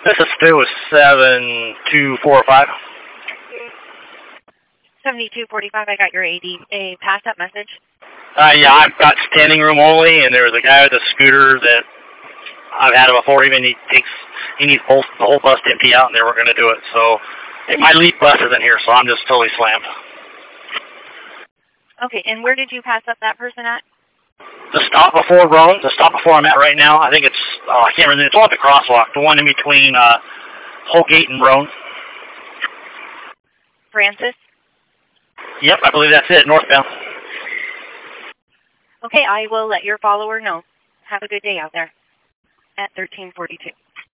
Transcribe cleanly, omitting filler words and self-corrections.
This is Stu with 7245. 7245, I got your a pass-up message. Yeah, I've got standing room only, and there's a guy with a scooter that I've had him before. Even he needs the whole bus to empty out, and they were going to do it. So my lead bus isn't here, so I'm just totally slammed. Okay, and where did you pass up that person at? The stop before Roan, the stop before I'm at right now. I think it's I can't remember. It's all at the crosswalk, the one in between Holgate and Roan. Francis? Yep, I believe that's it, northbound. Okay, I will let your follower know. Have a good day out there at 1342.